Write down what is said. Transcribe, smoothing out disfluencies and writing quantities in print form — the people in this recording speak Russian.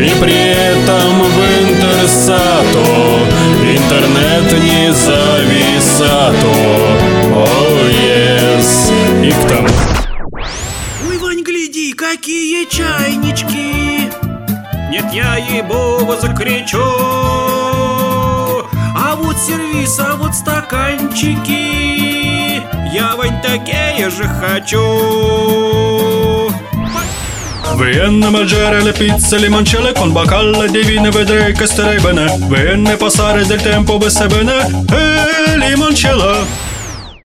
И при этом в интерсато интернет не зависато. О, ес. И к тому... Ой, Вань, гляди, какие чайнички! Нет, я ей-богу закричу. А вот сервиз, а вот стаканчики. Я, Вань, такие же хочу. Venne mangiare le pizze, limoncello con baccalà di vino, vedrai che starei bene. Venne passare del tempo, bene, e limoncello.